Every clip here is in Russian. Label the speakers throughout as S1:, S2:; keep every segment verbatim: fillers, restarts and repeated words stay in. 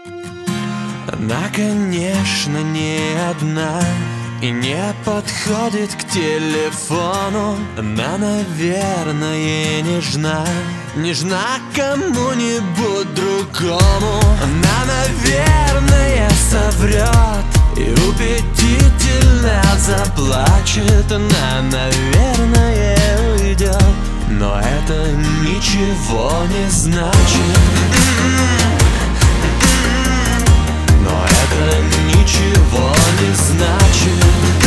S1: Она, конечно, не одна и не подходит к телефону. Она, наверное, нежна, нежна к кому-нибудь другому. Она, наверное, соврет и убедительно заплачет. Она, наверное, уйдет, но это ничего не значит. Но это ничего не значит.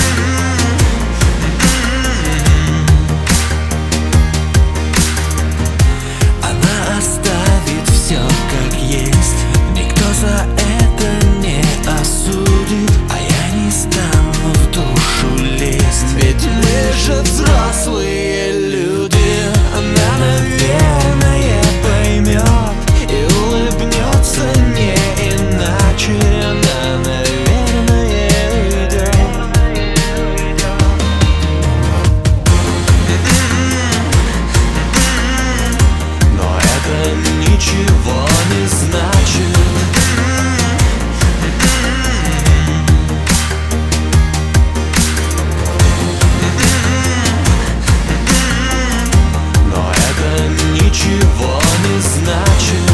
S1: Она оставит все как есть, никто за это не осудит, а я не стану в душу лезть, ведь мы же взрослые люди. Она, наверное, поймет и улыбнется не иначе. Она, наверное, уйдет. Но это ничего не значит. Но это ничего не значит.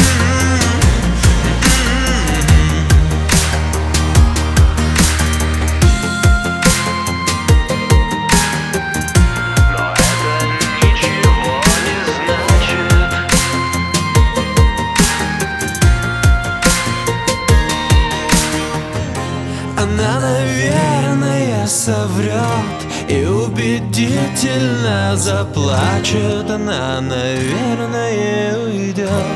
S1: Она, наверное, соврет и убедительно заплачет. Она, наверное, уйдет.